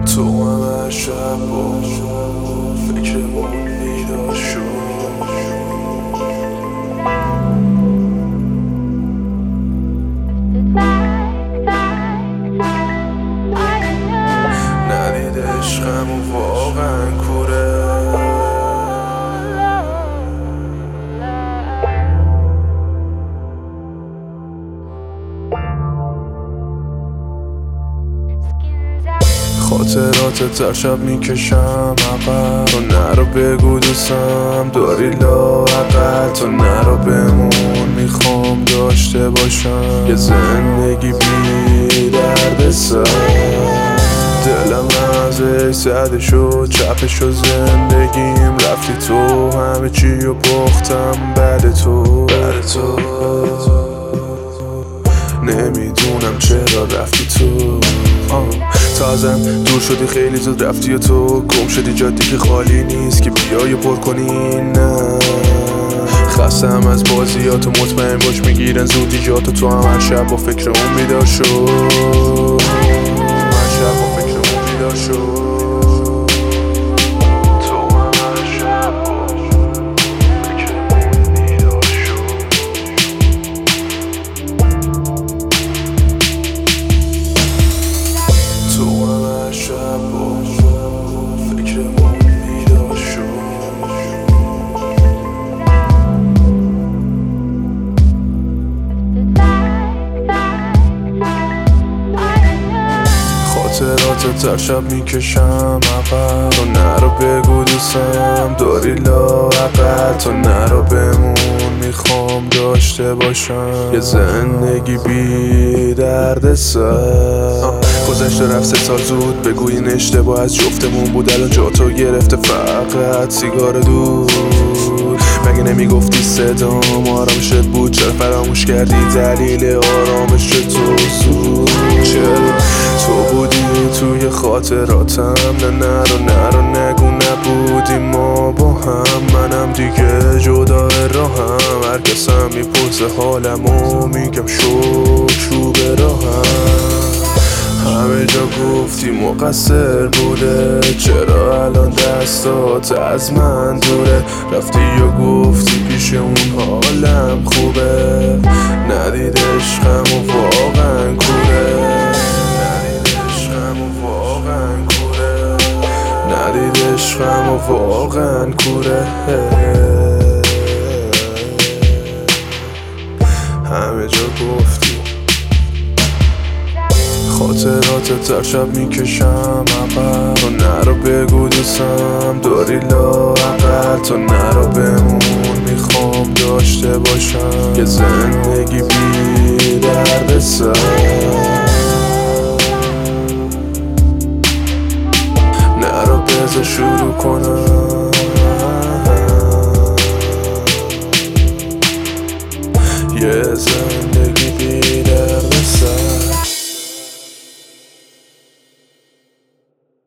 تو همه شب با فکرمون بیدار شد. ندید عشقمو واقعا کوره. خاطراتت هر شب میکشم عقب. تو نرو بگو دوستم داری لااقل. تو نرو بمون میخوام داشته باشم یه زندگی بی درد سر. دلم ازش زده شد چپه شد زندگیم. رفتی تو همه چی رو باختم بعد تو. نمیدونم چرا رفتی تو. تازم دور شدی خیلی زود رفتی و تو گم شدی جادی که خالی نیست که بیای پر کنی. نه خستم از بازیاتو مطمئن باش میگیرن زودی جاتو. تو هم هر شب با فکر اون بیدار شو. هر شب با فکر اون بیدار شو. خاطراتت هر شب میکشم عقب. تو نرو بگو دوستم داری لااقل. تو نرو بمون میخوام داشته باشم یه زندگی بی درد سر. گذشته رفت 3 سال زود بگو این اشتباه از جفتمون بود. الان جاتو گرفته فقط سیگار دود. مگه نمیگفتی صدام آرامشت بود؟ چرا فراموش کردی دلیل آرامش تو زود؟ چرا تو بودی توی خاطراتم؟ نرو نگو نبودی ما با هم. منم دیگه جدا راهم. هر کسم میپرسه حالمو میگم شو به راهم. همه جا گفتی مقصر بوده. چرا الان دستات از من دوره؟ رفتی و گفتی پیش اون حالم خوبه. ندید عشقمو واقعا کوره. ندید عشقمو واقعا کوره. همه جا گفتی. خاطراتت هر شب میکشم عقب. تو نرو بگو دوستم داری لااقل. تو نرو بمون میخوام داشته باشم یه زندگی بی درد سر. نرو بذار شروع کنم یه زندگی